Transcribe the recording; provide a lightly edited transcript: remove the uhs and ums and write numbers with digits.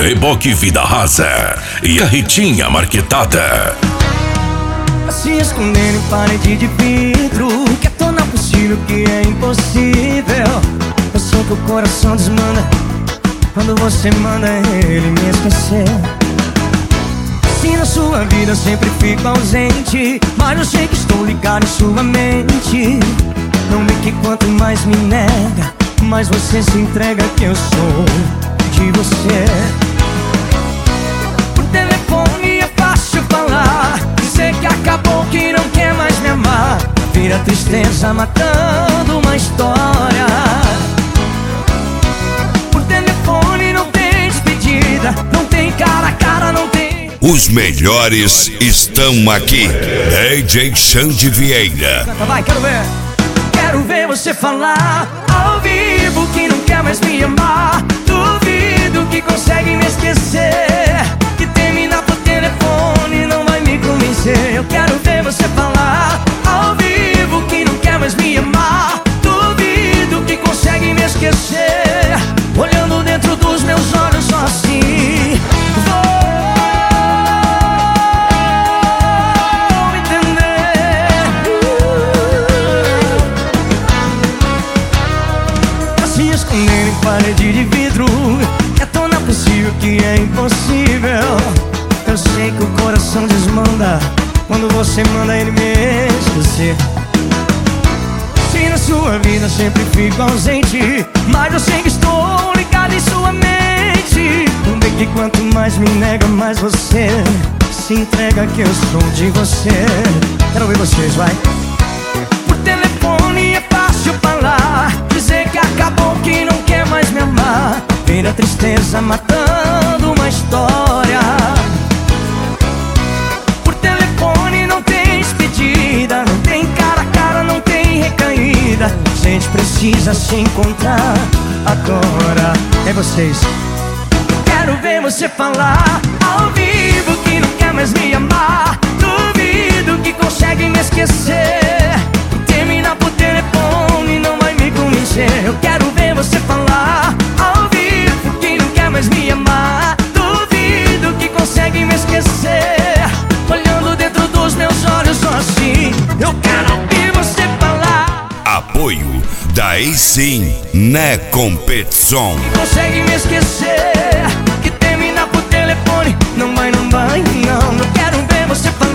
Reboque Vida Rasa e a Ritinha Marquetada. Se esconder em parede de vidro, quer tornar possível o que é impossível. Eu sei que o coração desmanda quando você manda ele me esquecer. Se na sua vida eu sempre fico ausente, mas eu sei que estou ligado em sua mente. Não vê que quanto mais me nega, mais você se entrega, que eu sou de você. Por telefone é fácil falar, dizer que acabou, que não quer mais me amar. Vira tristeza matando uma história. Por telefone não tem despedida, não tem cara a cara, não tem. Os melhores estão aqui. DJ Xande Vieira. Canta, vai, quero ver. Quero ver você falar ao vivo que não quer mais me amar. Duvido que consegue me esquecer, que terminar por telefone não vai me convencer. Eu quero ver você falar ao vivo que não quer mais me amar. Duvido que consegue me esquecer, olhando dentro dos meus olhos só assim. Esconder em parede de vidro, é tornar possível o que é impossível. Eu sei que o coração desmanda quando você manda ele me esquecer. Se na sua vida sempre fico ausente, mas eu sei que estou ligado em sua mente. Não vê que quanto mais me nega, mais você se entrega, que eu sou de você. Quero ver vocês, vai. Por telefone é fácil falar, dizer que acabou, que não quer mais me amar. Vira tristeza matando uma história. Por telefone não tem despedida, não tem cara a cara, não tem recaída. A gente precisa se encontrar agora. É vocês. Quero ver você falar ao vivo que não quer mais me amar. Duvido que consegue me esquecer, terminar por telefone não vai me convencer. Eu quero ver você falar ao vivo que não quer mais me amar. Duvido que consegue me esquecer, olhando dentro dos meus olhos só assim. Eu quero ouvir você falar. Apoio da Sim na competição. Que consegue me esquecer, que terminar por telefone não vai, não. Eu quero ver você falar